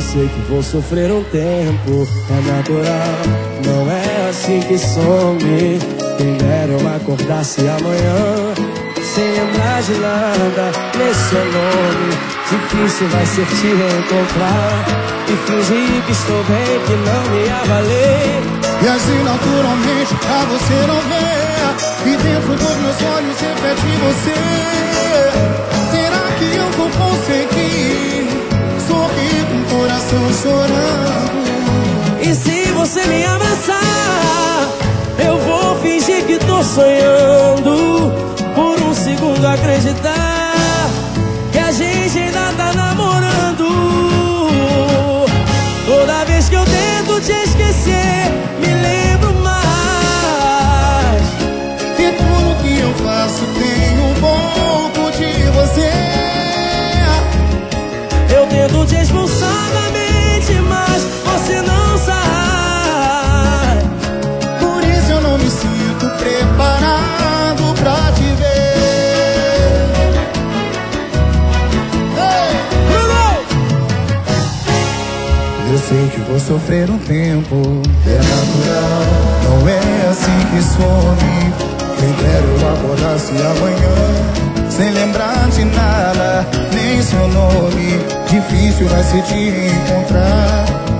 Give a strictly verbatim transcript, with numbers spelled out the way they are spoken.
sei que vou sofrer um tempo, é natural, não é assim que some. Quem dera eu acordasse amanhã sem lembrar de nada, nem seu nome. Difícil vai ser te reencontrar e fingir que estou bem, que não ia valer. E assim naturalmente pra você não ver, e dentro dos meus olhos reflete você. Será que eu vou conseguir sorrir com o coração chorando? E se você me abraçar, eu vou fingir que tô sonhando, por um segundo acreditar que a gente ainda tá namorando. Toda vez que eu tento te esquecer, me lembro mais que tudo que eu faço tem um pouco de você. Eu tento te expulsar da mente, mas você não sai. Por isso eu não me sinto preparado pra te ver. Hey! Bruno! Eu sei que vou sofrer um tempo, é natural, não é assim que some. Quem dera eu acordasse amanhã sem lembrar de nada, nem seu nome. Difícil vai ser te encontrar